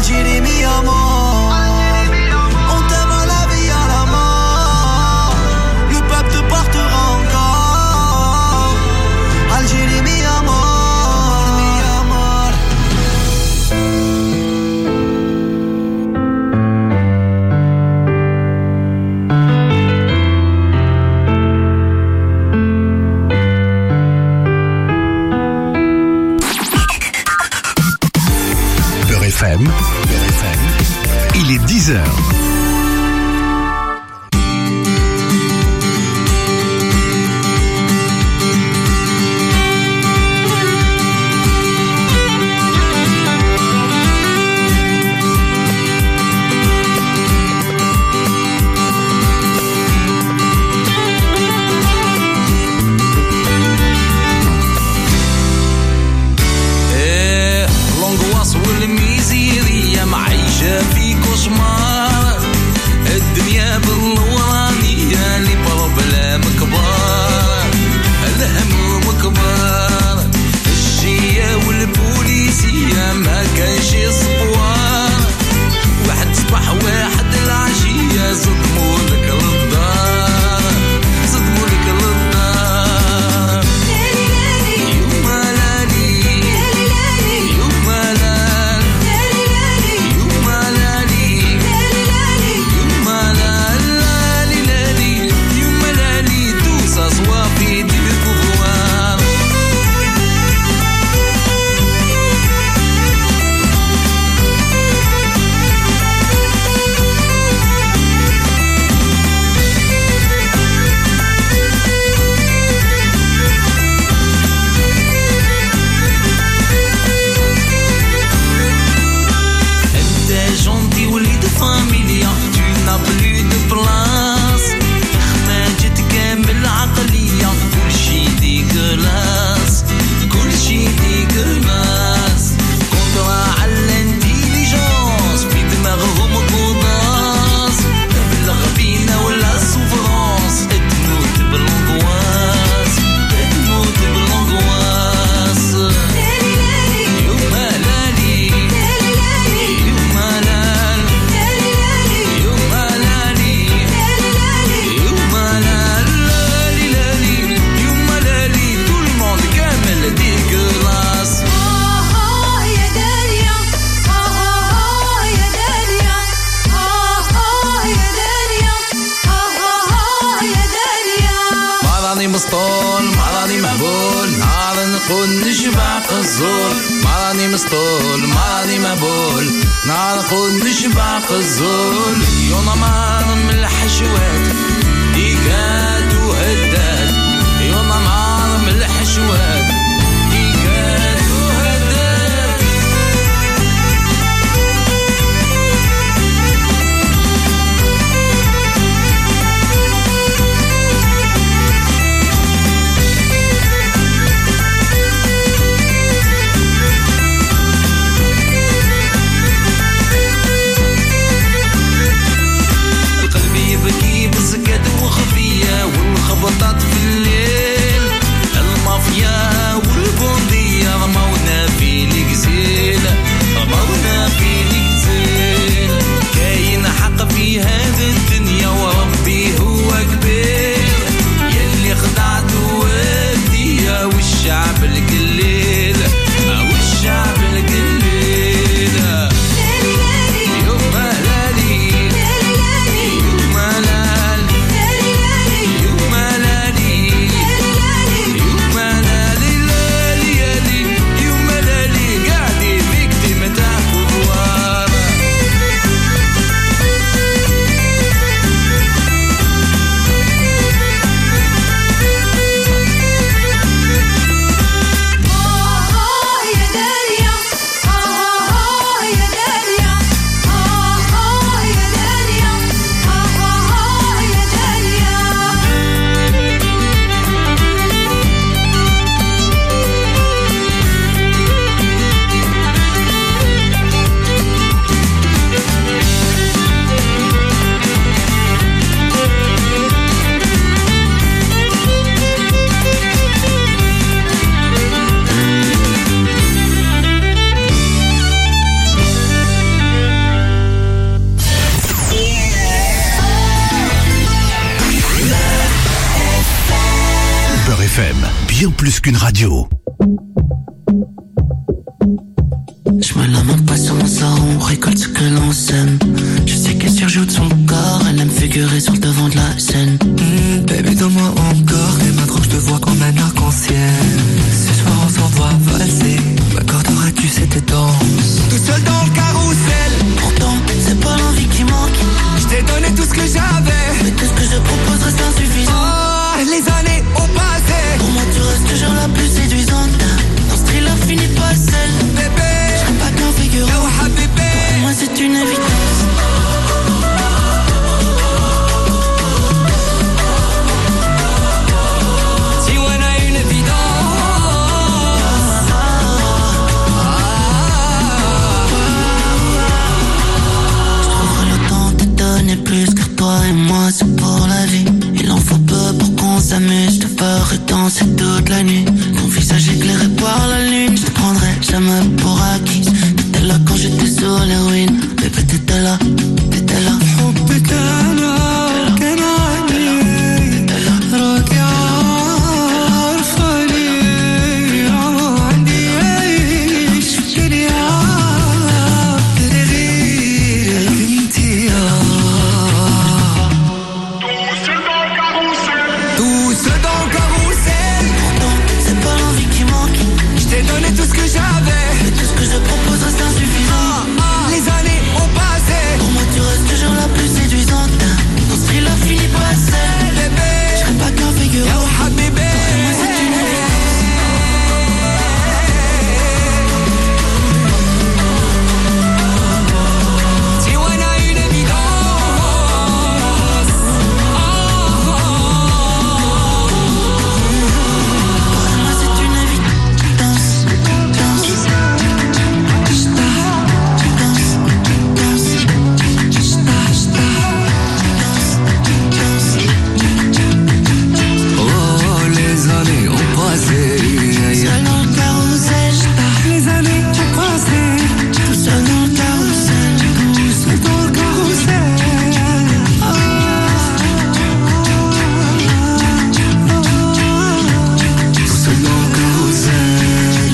Algérie mi amor, on t'aime à la vie à la mort, le peuple te portera encore. Algérie mi amor, mi amor. Beurre FM, il est 10h. l'angoisse والميزيرية معيشة في كوشمار. الدنيا بالنورانية اللي بروبلام كبار، الهموم كبار، الجية والبوليسية ما كانش صبوار. واحد صباح واحد العشية صدموا لك للدار، صدموا لك للدار. يوما لالي يوما لال يوما لالي يوما لالي لالي يوما لالي توسا صوافي دي البوار. جونتي وليد فاميليا tu n'as plus de place. خماجت كامل عقلية كلشي ديكلاس كلشي ديكلاس. كونترا على الانتيليجونس في دماغهم قوضاس. بلغ بينا ولا سوفرانس تموت بالانقواس تموت بالانقواس. يوما لالي يوما لال يوما لالي يوما لالي لالي يوما لالي tout le monde كامل dégueulasse. يا داليا يا داليا يا داليا يا داليا. ما راني مسطول ما راني مهبول، نهار نقول نشبع قزول. ما راني مسطول ما راني مهبول، نهار نقول نشبع قزول. يونا مار من الحشوات ديكات وهدات. يونا مار من الحشوات ديكات وهدات. القلب يبكي بسكات وخفية bien plus qu'une radio. Je me lamente pas sur mon sort, on récolte ce que l'on sème. Je sais qu'elle surjoue de son corps, elle aime figurer sur le devant de la scène. Baby, donne-moi encore tes mains trop, je te vois comme un arc-en-ciel. Ce soir on s'envoie valser, m'accorderas-tu cette danse? Tout seul dans le carrousel, pourtant c'est pas l'envie qui manque. Je t'ai donné tout ce que j'avais, mais tout ce que je propose reste insuffisant. Oh, les années ont passé, pour moi tu restes toujours la plus séduisante. Dans ce thriller finit pas seul, bébé. Pas qu'un figurant, pour moi c'est une évidence. Si on a une évidence. Je trouverai le temps de te donner plus, car toi et moi c'est pour la vie. Il en faut peu pour qu'on s'amuse, je te ferai danser toute la nuit. Ton visage éclairé par la lune, je te prendrai jamais pour acquis. T'étais là quand j'étais sur l'héroïne, bébé t'étais là, t'étais là. حبك أنا كان عندي راجع عارفاني عندي عيش في الدنيا غير انتي Tout seul dans le carrousel, pourtant c'est pas l'envie qui manque. Je t'ai donné tout ce que j'avais, mais tout ce que je propose reste insuffisant. Les années ont passé, pour moi tu restes toujours la plus séduisante. Dans ce thriller finit pas seul, bébé. Je serai pas qu'un figurant, ya bébé. Pour moi c'est une Si on a une évidence. Pour moi c'est une évidence. Oh, les années ont passé. Seul dans le carrousel, les années ont passé. Tout seul dans le carrousel, tout seul dans le carrousel. Tout seul dans le carrousel.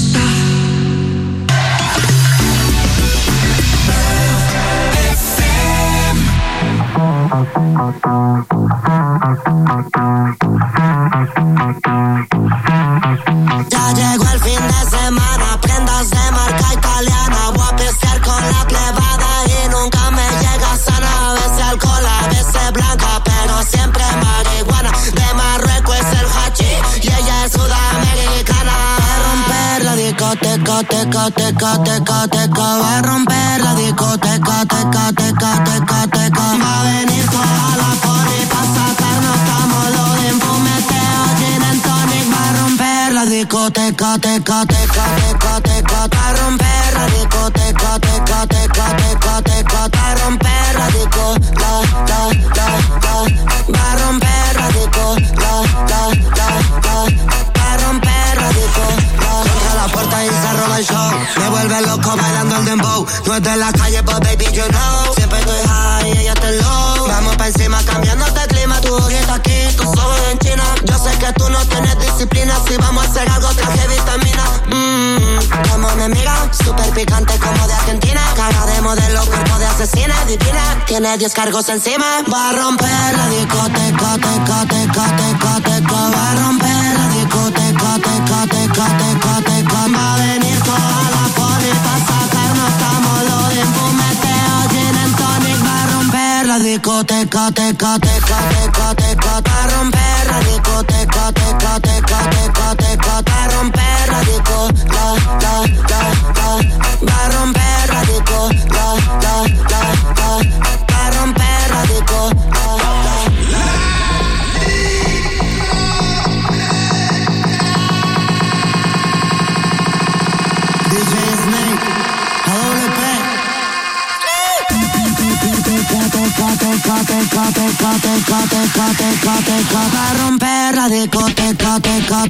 Ya llegó el fin de semana, prendas de marca italiana. Voy a pistear con la plebada y nunca me llega sana. A veces alcohol, a veces blanca, pero siempre marihuana. De Marruecos es el hachí y ella es sudamericana. Va a romper la discoteca, teca, teca, teca, teca. Va a romper la discoteca, teca, teca, teca, teca. Va a venir toda la poli pa' sacarnos lo de fumeteo, gin and tonic. Va a romper la discoteca, teca, teca, teca, teca. Va a romper la discoteca, teca, teca, teca, teca. Va a romper la disco, la. Va a romper la disco, la. Va a romper la disco, la. Contra la puerta y se roba el show. Me vuelve loco bailando el dembow. No es de la calle, but baby you know. Siempre estoy high y ella está low. Vamos pa' encima cambiándote el clima. Tu ojito aquí, tus ojos en China. Yo sé que tú no tienes disciplina. Si vamos a hacer algo traje vitamina. Como mi amiga, super picante como de Argentina. Cara de modelo, cuerpo de asesina. Divina, tiene 10 cargos encima. Va a romper la discoteca, teca, teca, teca, teca. Va a romper la discoteca, teca, teca, teca, teca. Va a venir toda la poli pa' sacarnos lo de fumeteo, gin and tonic. Va a romper la discoteca, teca, teca, teca, teca. Va a romper la discoteca, teca, teca, teca, teca. Va a romper la disco, la. Va a romper la disco, la. Va a romper la disco, la. DJ Snake, AWP. Va a romper la discoteca, teca.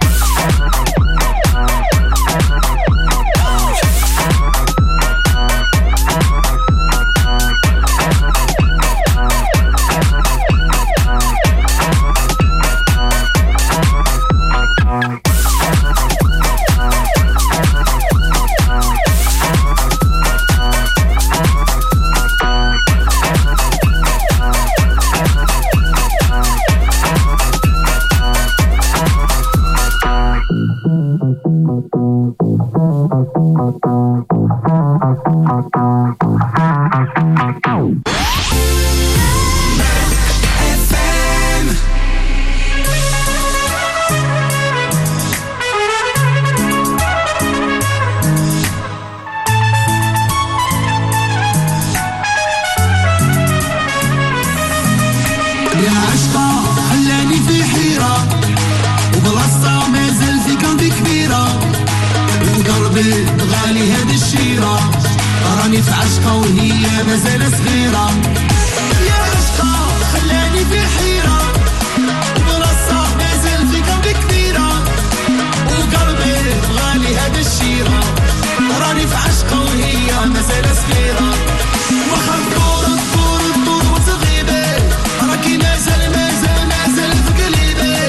وقلبي غالي هاد الشيرة راني في عشقة وهي مازال صغيرة يا عشقة خلاني في حيرة برصة مازال في قلبي كبيرة وقلبي غالي هاد الشيرة راني في عشقة وهي مازال صغيرة واخا تدور وتغيبي راكي مازال في قلبي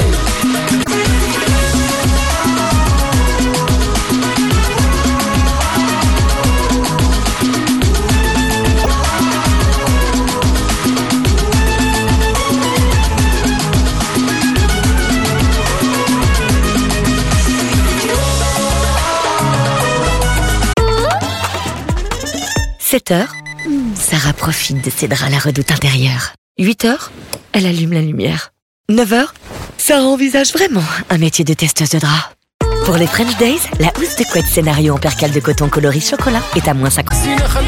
Sarah profite de ses draps à la redoute intérieure. 8h, elle allume la lumière. 9h, Sarah envisage vraiment un métier de testeuse de draps. Pour les French Days, la housse de couette scénario en percale de coton coloris chocolat est à moins 50.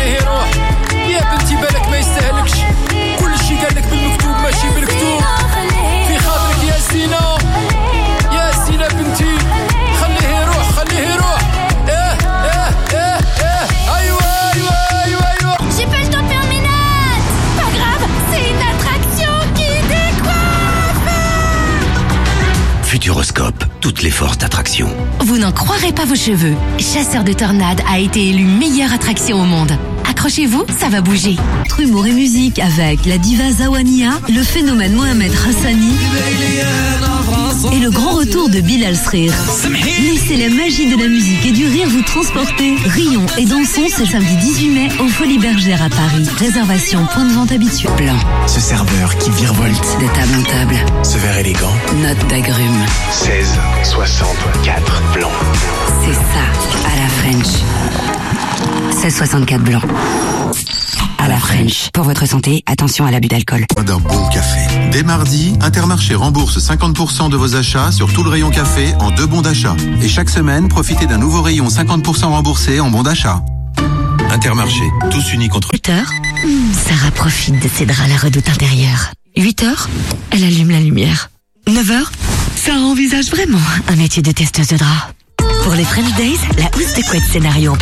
J'ai pas le temps de faire mes notes. Pas grave, c'est une attraction qui décoiffe. Futuroscope, toutes les forces d'attraction. Vous n'en croirez pas vos cheveux. Chasseur de tornades a été élu meilleure attraction au monde. Accrochez-vous, ça va bouger. Entre humour et musique avec la diva Zawania, le phénomène Mohamed Hassani et le grand retour de Bilal Srir. Laissez la magie de la musique et du rire vous transporter. Rions et dansons ce samedi 18 mai au Folies Bergères à Paris. Réservation, point de vente habituel. Blanc. Ce serveur qui virevolte. De table en table. Ce verre élégant. Note d'agrumes. 16,64 blanc. C'est ça, à la French. 16,64 blanc. À la French. Pour votre santé, attention à l'abus d'alcool. D'un bon café. Dès mardi, Intermarché rembourse 50% de vos achats sur tout le rayon café en 2 bons d'achat. Et chaque semaine, profitez d'un nouveau rayon 50% remboursé en bons d'achat. Intermarché, tous unis contre... 8h, Sarah profite de ses draps à la redoute intérieure. 8h, elle allume la lumière. 9h, Sarah envisage vraiment un métier de testeuse de draps. Pour les French Days, la housse de couette scénario en...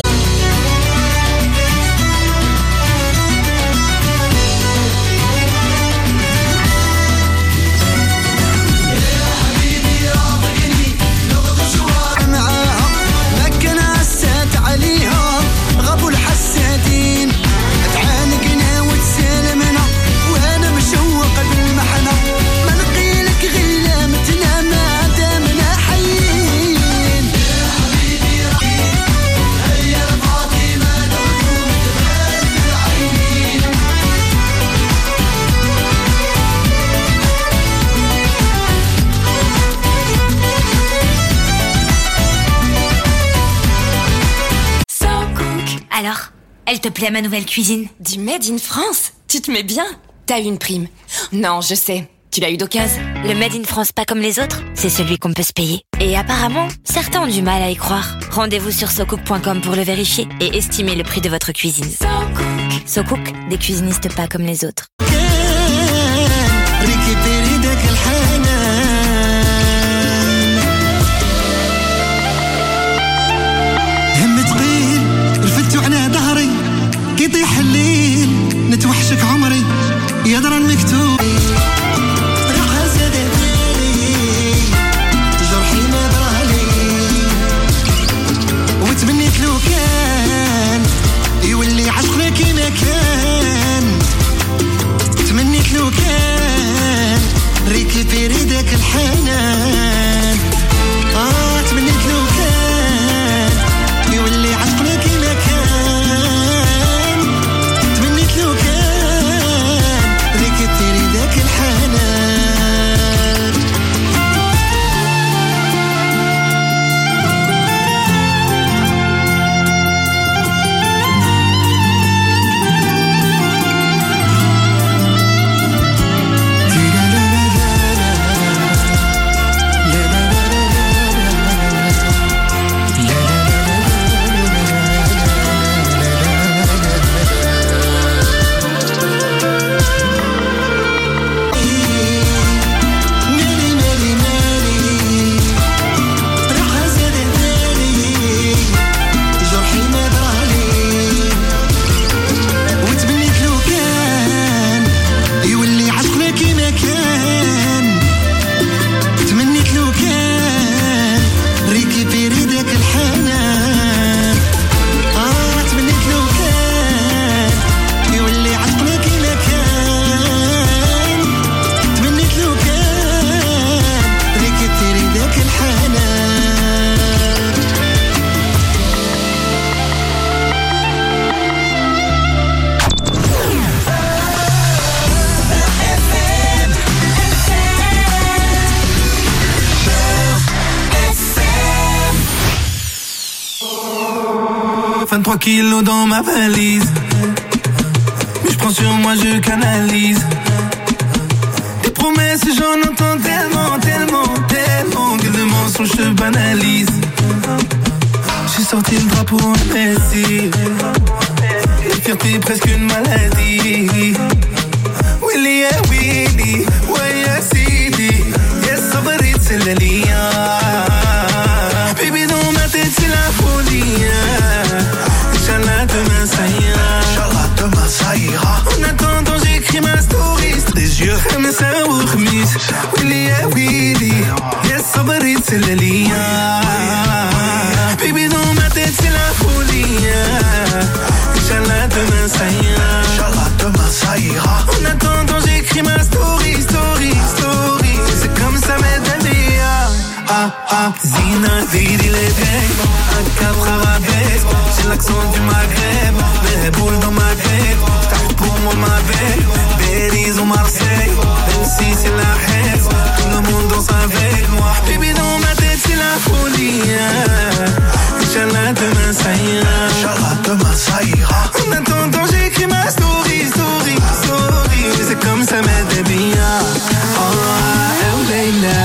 Alors, elle te plaît ma nouvelle cuisine? Du Made in France? Tu te mets bien? T'as eu une prime? Non, je sais. Tu l'as eu d'occasion. Le Made in France pas comme les autres, c'est celui qu'on peut se payer. Et apparemment, certains ont du mal à y croire. Rendez-vous sur socook.com pour le vérifier et estimer le prix de votre cuisine. SoCook, des cuisinistes pas comme les autres. يطيح الليل نتوحشك عمري يدرى المكتوب راح زاد بالي جرحي ما درالي وتمنيت لو كان يولي عشقنا كيما كان تمنيت لو كان ريكيبيري داك الحنان تمنيت لو كان يولي عشقنا كيما كان لو كان ريكتيري ذاك الحال 3 kilos dans ma valise. Mais je prends sur moi, je canalise. Des promesses, j'en entends tellement, tellement, tellement que de mensonges se banalisent. J'ai sorti le drapeau en Messi. La fierté est presque une maladie. Willy, yeah, Willy, ouais, yeah, Sidi. Yes, sabrit, c'est la lia. Baby, dans ma tête, c'est la folie. Inch'Allah, demain, ça ira. Inch'Allah, demain, ça ira. En attendant, j'écris ma story. Des yeux, comme ça, ou remise. Willy, yeah, Willy. Yes, sabrit, c'est la lia. Baby, dans ma tête, c'est la folie. Inch'Allah, demain, ça ira. Inch'Allah, demain, ça ira. En attendant, j'écris ma story, story, story. C'est comme ça, mes amis. Zina, Didi, les vieilles. Un 4 arabesques. J'ai l'accent du Maghreb. Les boules dans ma tête. J't'arrive pour moi, ma belle. Belize ou Marseille. Même si c'est la haine. Tout le monde danse avec moi. Baby, dans ma tête, c'est la folie. Inch'Allah, demain, ça ira. Inch'Allah, demain, ça ira. En attendant, j'écris ma story, story, story. C'est comme ça, mes débiens. Oh, Leila.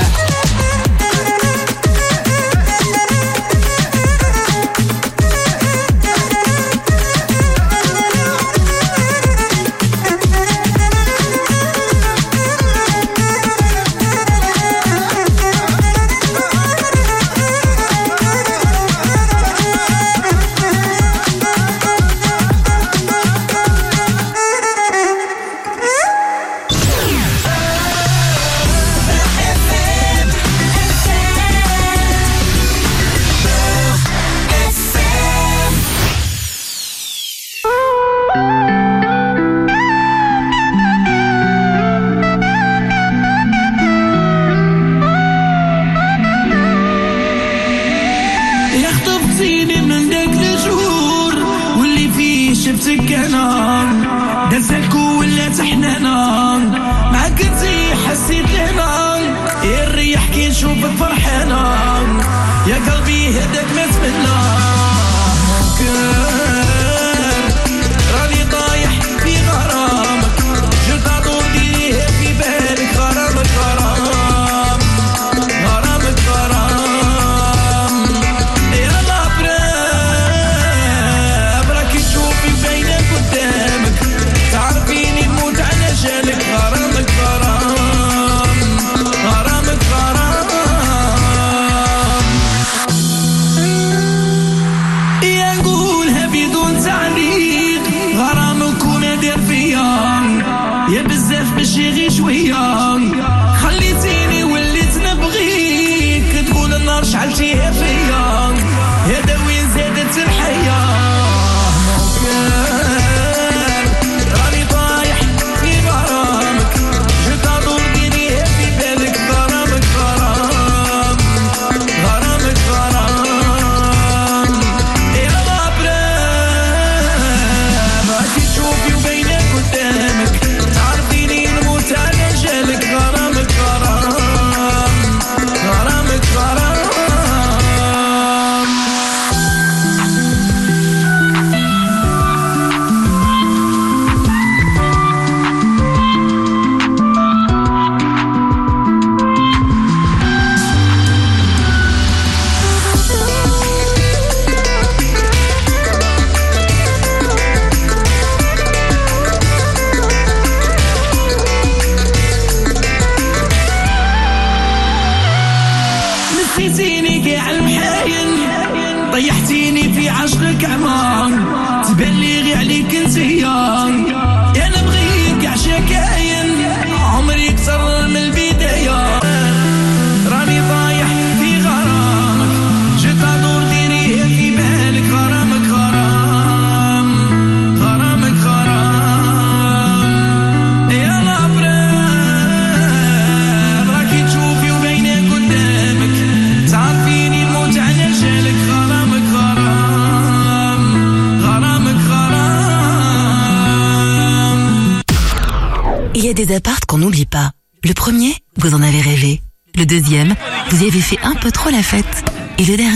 Il y a des apparts qu'on n'oublie pas. Le premier, vous en avez rêvé. Le deuxième, vous y avez fait un peu trop la fête. Et le dernier,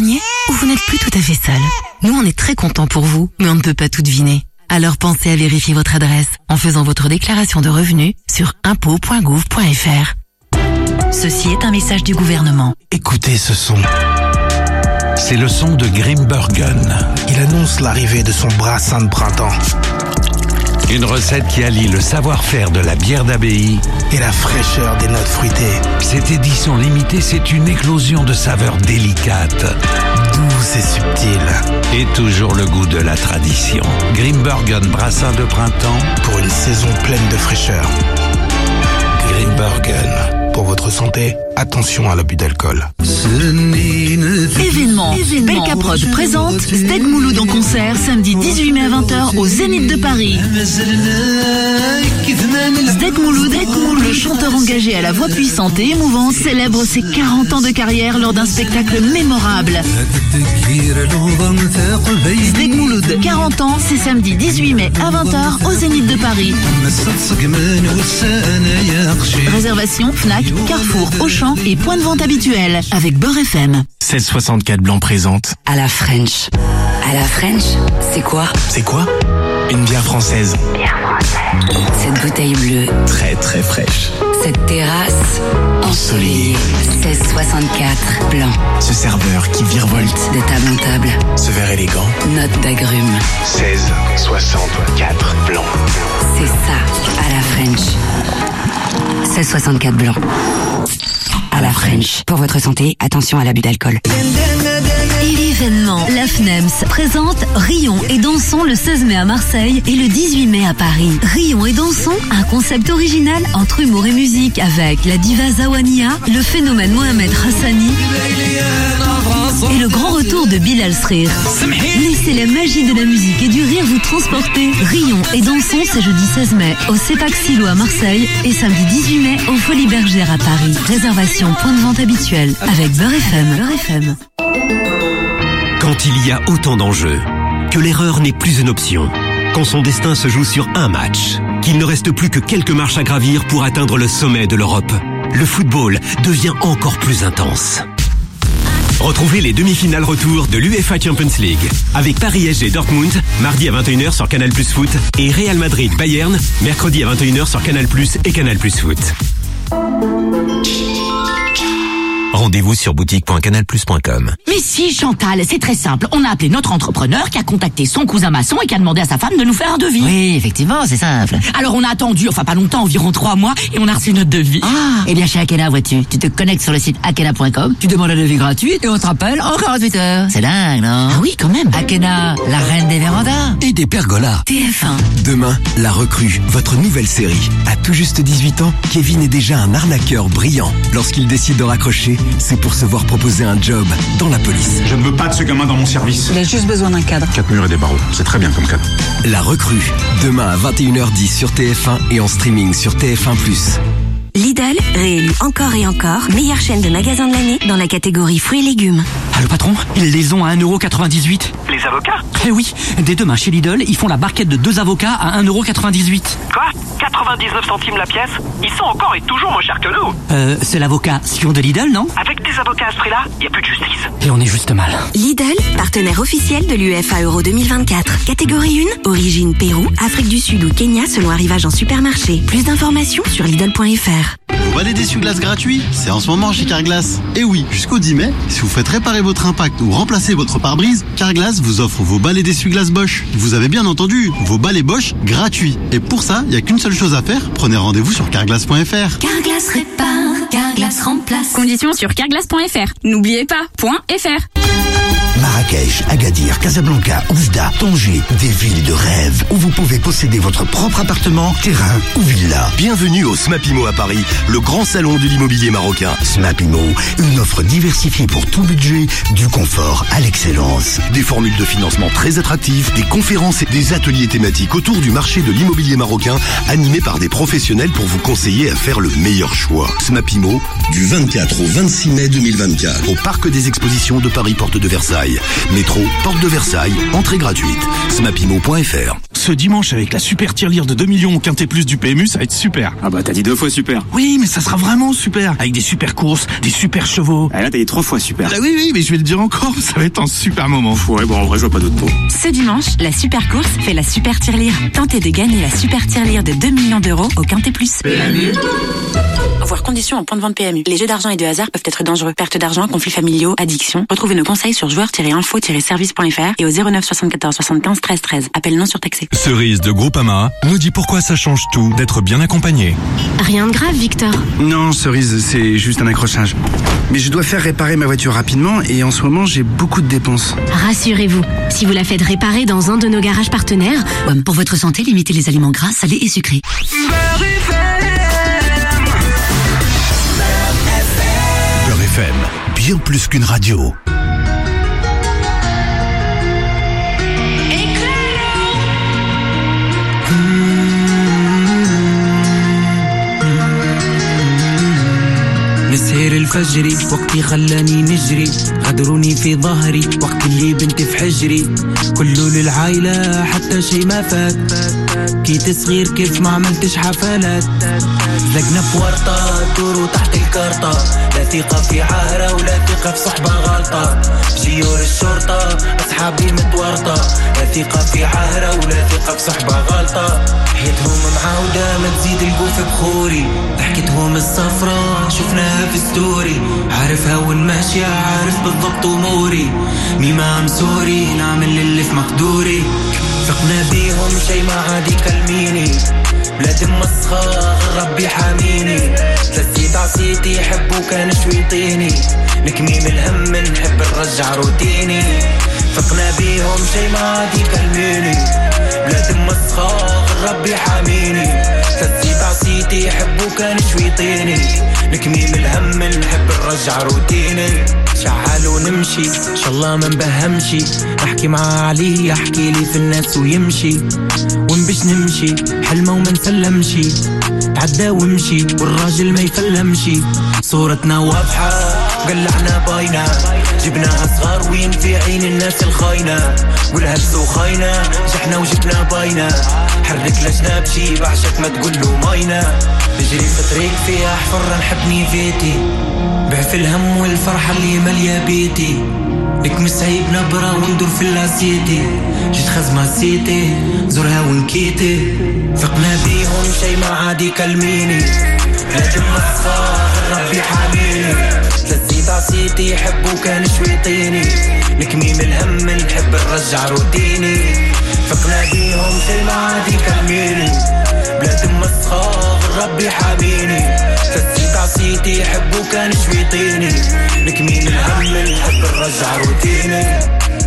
où vous n'êtes plus tout à fait seul. Nous, on est très contents pour vous, mais on ne peut pas tout deviner. Alors pensez à vérifier votre adresse en faisant votre déclaration de revenus sur impôts.gouv.fr. Ceci est un message du gouvernement. Écoutez ce son. C'est le son de Grimbergen. Il annonce l'arrivée de son brassin de printemps. Une recette qui allie le savoir-faire de la bière d'abbaye et la fraîcheur des notes fruitées. Cette édition limitée, c'est une éclosion de saveurs délicates, douces et subtiles. Et toujours le goût de la tradition. Grimbergen brassin de printemps pour une saison pleine de fraîcheur. Grimbergen. Pour votre santé, attention à l'abus d'alcool. Événement. Belcaprod présente Steg Mouloud en concert samedi 18 mai à 20h au Zénith de Paris. Steg Mouloud, le chanteur engagé à la voix puissante et émouvante, célèbre ses 40 ans de carrière lors d'un spectacle mémorable. Steg Mouloud, 40 ans, c'est samedi 18 mai à 20h au Zénith de Paris. Réservation Fnac, Carrefour, Auchan et point de vente habituel avec Beurre FM. 1664 Blanc présente. À la French. À la French, c'est quoi? C'est quoi? Une bière française. Cette bouteille bleue. Très très fraîche. Cette terrasse ensoleillée. 1664 Blanc. Ce serveur qui virevolte de table en table. Ce verre élégant. Note d'agrumes. 1664 Blanc. C'est ça, à la French. 1664 Blanc. À la French. Pour votre santé, attention à l'abus d'alcool. Événement. La FNEMS présente Rions et dansons le 16 mai à Marseille et le 18 mai à Paris. Rions et dansons, un concept original entre humour et musique avec la diva Zawania, le phénomène Mohamed Hassani et le grand retour de Bilal Srir. Laissez la magie de la musique et du rire vous transporter. Rions et dansons, c'est jeudi 16 mai au CEPAC Silo à Marseille et samedi 18 mai au Folies Bergères à Paris. Réservation point de vente habituel avec Beurre FM. Beurre FM. Quand il y a autant d'enjeux, que l'erreur n'est plus une option, quand son destin se joue sur un match, qu'il ne reste plus que quelques marches à gravir pour atteindre le sommet de l'Europe, le football devient encore plus intense. Retrouvez les demi-finales retour de l'UEFA Champions League avec Paris SG Dortmund, mardi à 21h sur Canal+ Foot et Real Madrid Bayern, mercredi à 21h sur Canal+ et Canal+ Foot. Rendez-vous sur boutique.canalplus.com. Mais si, Chantal, c'est très simple. On a appelé notre entrepreneur qui a contacté son cousin maçon et qui a demandé à sa femme de nous faire un devis. Oui, effectivement, c'est simple. Alors on a attendu, enfin pas longtemps, environ 3 mois, et on a reçu notre devis. Ah, eh bien chez Akena, vois-tu, tu te connectes sur le site akena.com, tu demandes un devis gratuit et on te rappelle en 48 heures. C'est dingue, non? Ah oui, quand même. Akena, la reine des vérandas. Et des pergolas. TF1. Demain, La Recrue, votre nouvelle série. À tout juste 18 ans, Kevin est déjà un arnaqueur brillant. Lorsqu'il décide de raccrocher, c'est pour se voir proposer un job dans la police. Je ne veux pas de ce gamin dans mon service. Il a juste besoin d'un cadre. 4 murs et des barreaux, c'est très bien comme cadre. La Recrue, demain à 21h10 sur TF1 et en streaming sur TF1+. Lidl, réélu encore et encore, meilleure chaîne de magasins de l'année dans la catégorie fruits et légumes. Ah, le patron, ils les ont à 1,98€. Les avocats? Eh oui, dès demain chez Lidl, ils font la barquette de 2 avocats à 1,98€. Quoi? 99 centimes la pièce? Ils sont encore et toujours moins chers que nous. C'est l'avocat Sion de Lidl, non? Avec des avocats à ce prix-là, il n'y a plus de justice. Et on est juste mal. Lidl, partenaire officiel de l'UEFA Euro 2024. Catégorie 1, origine Pérou, Afrique du Sud ou Kenya selon arrivage en supermarché. Plus d'informations sur Lidl.fr. Vos balais d'essuie-glace gratuits, c'est en ce moment chez Carglass. Et oui, jusqu'au 10 mai, si vous faites réparer votre impact ou remplacer votre pare-brise, Carglass vous offre vos balais d'essuie-glace Bosch. Vous avez bien entendu, vos balais Bosch gratuits. Et pour ça, il n'y a qu'une seule chose à faire, prenez rendez-vous sur Carglass.fr. Carglass répare, Carglass remplace. Conditions sur Carglass.fr. N'oubliez pas, .fr. Marrakech, Agadir, Casablanca, Oujda, Tanger, des villes de rêve où vous pouvez posséder votre propre appartement, terrain ou villa. Bienvenue au SMAPIMO à Paris, le grand salon de l'immobilier marocain. SMAPIMO, une offre diversifiée pour tout budget, du confort à l'excellence. Des formules de financement très attractives, des conférences et des ateliers thématiques autour du marché de l'immobilier marocain, animés par des professionnels pour vous conseiller à faire le meilleur choix. SMAPIMO, du 24 au 26 mai 2024, au Parc des Expositions de Paris, porte de Versailles. Métro, porte de Versailles, entrée gratuite. SMAPIMO.fr. Ce dimanche, avec la super tirelire de 2 millions au Quintet Plus du PMU, ça va être super. Ah bah t'as dit 2 fois super. Oui, mais ça sera vraiment super. Avec des super courses, des super chevaux. Ah là t'as dit 3 fois super. Ah oui, mais je vais le dire encore, ça va être un super moment. Ouais, bon en vrai je vois pas d'autres mots. Ce dimanche, la super course fait la super tirelire. Tentez de gagner la super tirelire de 2 millions d'euros au Quintet Plus. PMU. Voir conditions en point de vente PMU. Les jeux d'argent et de hasard peuvent être dangereux. Perte d'argent, conflits familiaux, addiction. Retrouvez nos conseils sur joueurs-info-service.fr et au 09 74 75 13 13. Appel non surtaxé. Cerise de Groupama nous dit pourquoi ça change tout d'être bien accompagné. Rien de grave, Victor. Non, Cerise, c'est juste un accrochage. Mais je dois faire réparer ma voiture rapidement et en ce moment, j'ai beaucoup de dépenses. Rassurez-vous, si vous la faites réparer dans un de nos garages partenaires... Pour votre santé, limitez les aliments gras, salés et sucrés. Beurre FM, bien plus qu'une radio. نسهر الفجري وقتي خلاني نجري غدروني في ظهري وقت اللي بنتي في حجري كله للعايلة حتى شي ما فات كي صغير كيف ما عملتش حفلات زقنا في ورطة دورو تحت الكارطة لا ثقة في عاهرة ولا ثقة في صحبة غلطة جيور الشرطة أصحابي متورطة لا ثقة في عاهرة ولا ثقة في صحبة غلطة حياتهم معاودة ما تزيد القوف بخوري ضحكتهم الصفرة شفناها في ستوري عارفها وين ماشية عارف بالضبط أموري ميما مسوري نعمل اللي في مقدوري ثقنا بيهم شي ما عادي كلميني بلاد مسخة ربي حاميني تسيت عصيتي يحبوا كان شويطيني نكميم الهم نحب نرجع روتيني ثقنا بيهم شي ما عادي كلميني بلاد مسخة ربي حاميني تسيت عصيتي يحبوا كان شويطيني نكميم الهم نحب نرجع روتيني شعال ونمشي ان شاء الله ما نبهمشي نحكي معاه عليه يحكي لي في الناس ويمشي وين باش نمشي حلمه وما نسلمشي تعدى ومشي والراجل ما يفلمشي صورتنا واضحة قلعنا باينة جبناها صغار وين في عين الناس الخاينة والهبس وخاينة جحنا وجبنا باينة حرك لجنا بشي بعشق ما تقوله ماينة بجري في طريق فيها حفرة نحبني فيتي بع في الهم والفرحة اللي مالية بيتي لك مسعيب نبرة وندور في اللاسيتي جيت خزمة سيتي زورها ونكيتي ثقنا بيهم شي ما عادي كلميني لازم مصفار ربي حاميني تزيد عصيتي يحبوا كان شويطيني نكميم الهم نحب نرجع روتيني ثقنا بيهم شي ما عادي كلميني بلاد مسخة ربي حاميني تزيد عصيتي يحبوا كان شويطيني نكميم الهم نحب نرجع روتيني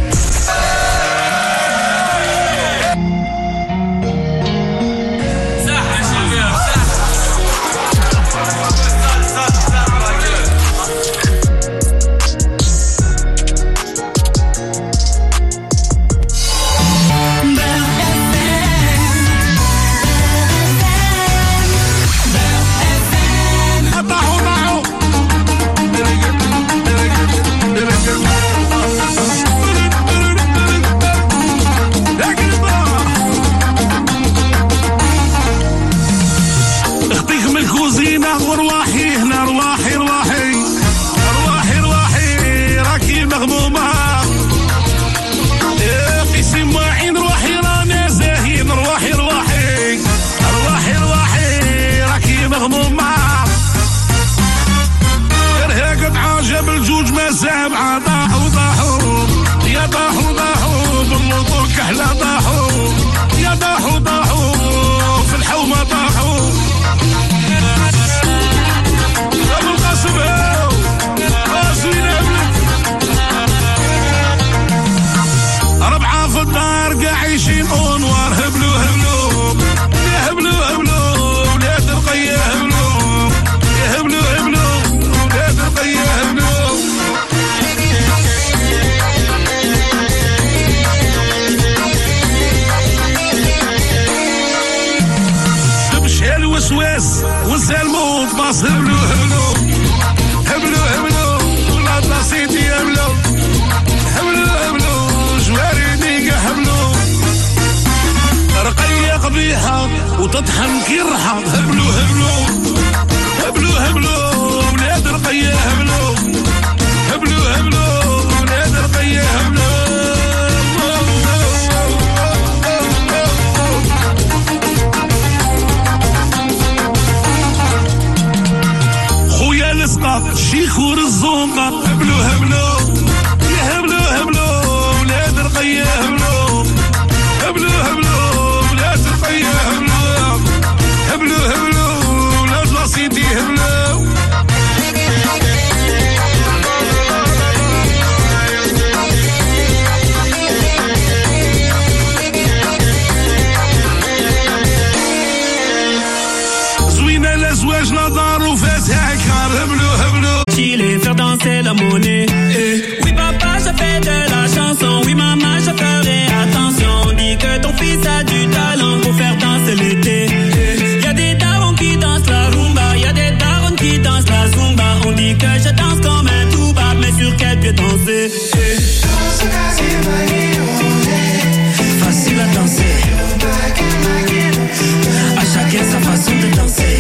ورواحي هنا رواحي رواحي رواحي رواحي راكي مغمومة في سماعين رواحي رانا زاهين رواحي رواحي رواحي رواحي راكي مغمومة إرهاق عجب الجوج ما سامعة ضاحوا ضاحوا يا ضاحوا ضاحوا باللطور كحلة ضاحوا يا ضاحوا ضاحوا في الحومة ضاحوا ربعة في الدار قاعيشين انوار هبلو هبلو يا هبلو هبلو ولاد رقية هبلو يا هبلو هبلو ولاد رقية هبلو تمشي الوسواس والزلموت باص هبلو هبلو هبلو هبلو ولاد نصيتي هبلو هبلو هبلو جواري ديقة هبلو صبيحة وتطحن كرحة هبلو هبلو هبلو هبلو ولاد رقية هبلو هبلو هبلو ولاد رقية هبلو خويا الاسقاط شيخور الزومبا هبلو هبلو يا هبلو هبلو ولاد رقية هبلو هبلو هبلو ولاد رقية هبلو هبلو هبلو ولاد لاصيتي هبلو زوينة الازواج لا دار وفاتها كار هبلو هبلو Chiller, faire danser la monnaie. Oui papa, je fais de la chanson. Oui maman, je ferai attention. On dit que ton fils a du talent pour faire danser l'été. Y'a des darons qui dansent la rumba, y'a des darons qui dansent la zumba. On dit que je danse comme un touba, mais sur quel pied danser? Facile à danser. À chacun sa façon de danser.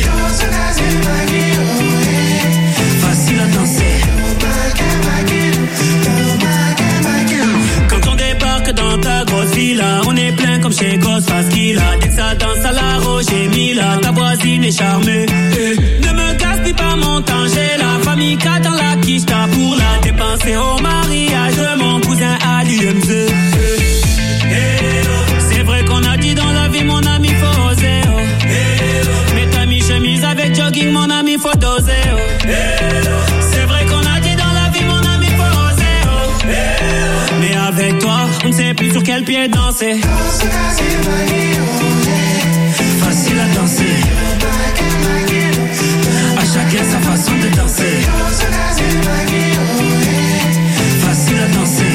Facile à danser. Quand on débarque dans ta grosse villa, on est plein comme chez Ghostface Killah. Dès que ça danse à la Roche et Mila, ta voisine est charmée. Ne me gaspille pas mon temps, j'ai la famille qui dans la quicheta pour la dépenser au mariage de mon cousin à l'UMZ. C'est vrai qu'on a dit dans la vie, mon ami, faut oser. Mets ta mi-chemise avec jogging, mon ami, faut doser. C'est vrai qu'on a dit dans la vie, mon ami, faut oser. Mais avec toi, on ne sait plus sur quel pied danser. Facile à danser. À chacun sa façon de danser. Facile à danser.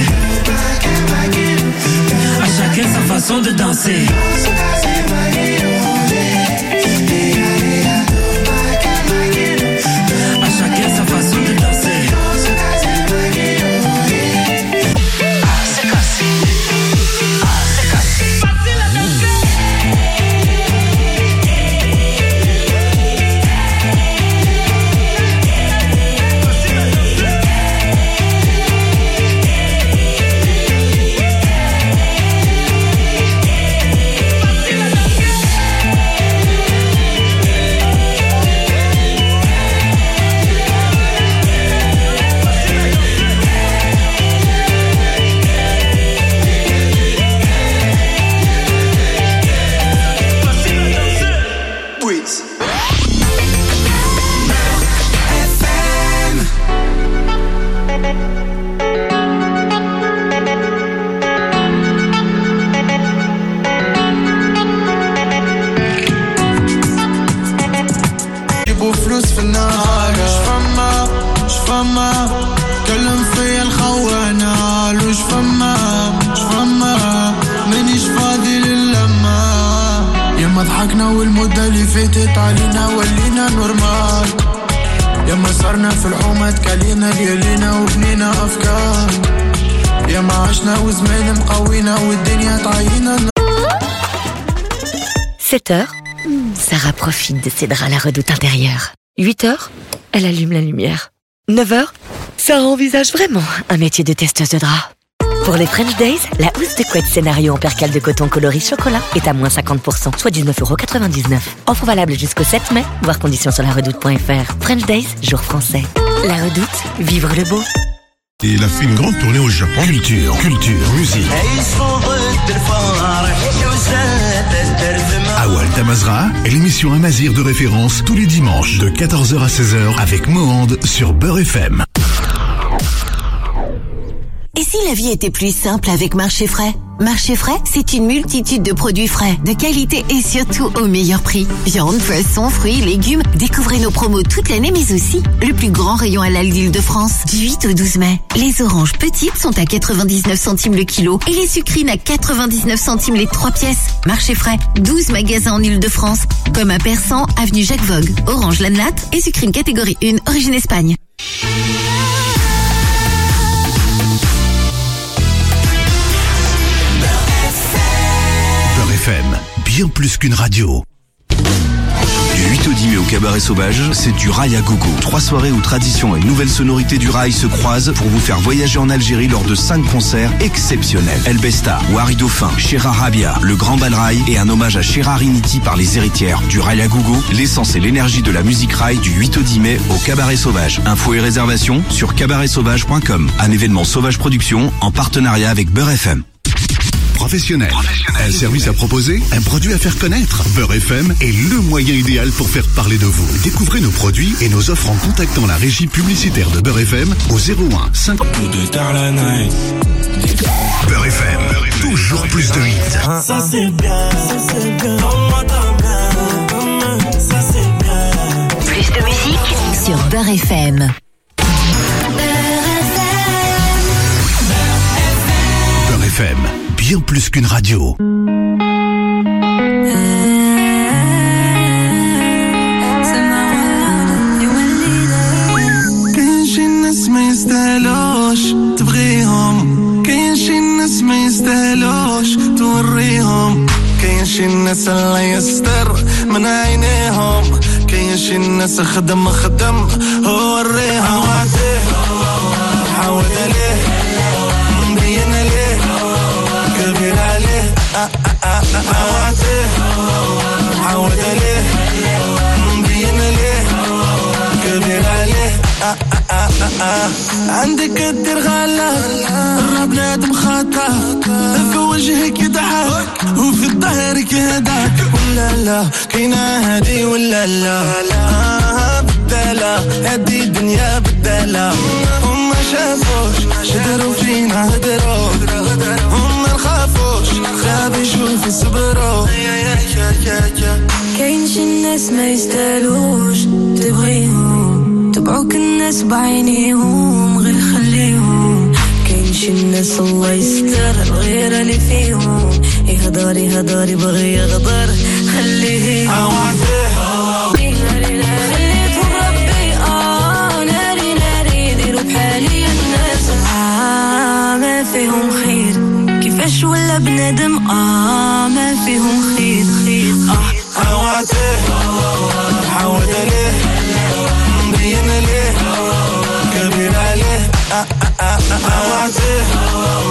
À chacun sa façon de danser. À chacun sa façon de danser. C'est cassé. C'est cassé. Facile à danser. ضحكنا والمدة اللي فاتت علينا ولينا نورمال. ياما صرنا في الحومة تكالينا ليالينا وبنينا أفكار. ياما عشنا وزمان مقوينا والدنيا تعينا. 7h, Sarah profite de ses draps à la redoute intérieure. 8h, elle allume la lumière. 9h, Sarah envisage vraiment un métier de testeuse de draps. Pour les French Days, la housse de couette scénario en percale de coton coloris chocolat est à moins 50%, soit 19,99€. Offre valable jusqu'au 7 mai, voir conditions sur laredoute.fr. French Days, jour français. La Redoute, vivre le beau. Et il a fait une grande tournée au Japon. Culture, musique. Awal Tamazra est l'émission Amazir de référence tous les dimanches de 14h à 16h avec Mohand sur Beurre FM. Et si la vie était plus simple avec Marché Frais? Marché Frais, c'est une multitude de produits frais, de qualité et surtout au meilleur prix. Viande, poisson, fruits, légumes. Découvrez nos promos toute l'année, mais aussi le plus grand rayon halal d'Île-de-France. Du 8 au 12 mai. Les oranges petites sont à 99 centimes le kilo et les sucrines à 99 centimes les 3 pièces. Marché Frais, 12 magasins en Île-de-France. Comme à Persan, avenue Jacques Vogue. Orange Lanlat et sucrine catégorie 1, origine Espagne. FM, bien bien plus qu'une radio. Du 8 au 10 mai au Cabaret Sauvage, c'est du rail à gogo. 3 soirées où tradition et nouvelles sonorités du rail se croisent pour vous faire voyager en Algérie lors de 5 concerts exceptionnels. El Besta, Wari Dauphin, Chera Rabia, le Grand Bal Rail et un hommage à Chera Riniti par les héritières. Du rail à gogo, l'essence et l'énergie de la musique rail du 8 au 10 mai au Cabaret Sauvage. Infos et réservations sur cabaretsauvage.com. Un événement Sauvage Production en partenariat avec Beurre FM. Professionnel. Un service à proposer, un produit à faire connaître. Beurre FM est le moyen idéal pour faire parler de vous. Découvrez nos produits et nos offres en contactant la régie publicitaire de Beurre FM au 01 5. Beurre FM, toujours plus de hits. Ça c'est bien, ça c'est bien. Ça c'est bien. Plus de musique sur Beurre FM. Beurre FM, bien plus qu'une radio. كاين شي ناس ما يستاهلوش تبغيهم، كاين شي ناس ما يستاهلوش توريهم، كاين شي ناس الله يستر من عينيهم، كاين شي ناس خدم وريهم. عاود عليه مبين عليه كبير عليه عاود عليه مبين عليه كبير عليه. عندك الدير غلا الراب نادم خطا في وجهك يضحك وفي الظهر كهداك ولا لا كاينه هادي ولا لا بداله هادي الدنيا بداله. هم شافوش شدروا فينا هدروا هم نخافوش خاب يشوف صبروا. كاين شي الناس ما يستاهلوش تبغيهم تبعوك الناس بعينيهم غير خليهم. كاين شي الناس الله يستر الغير اللي فيهم يهضر يبغي يغدر خليه. ما فيهم خير كيفاش ولا بنادم ما فيهم خير عاود عليه مبين عليه كبير عليه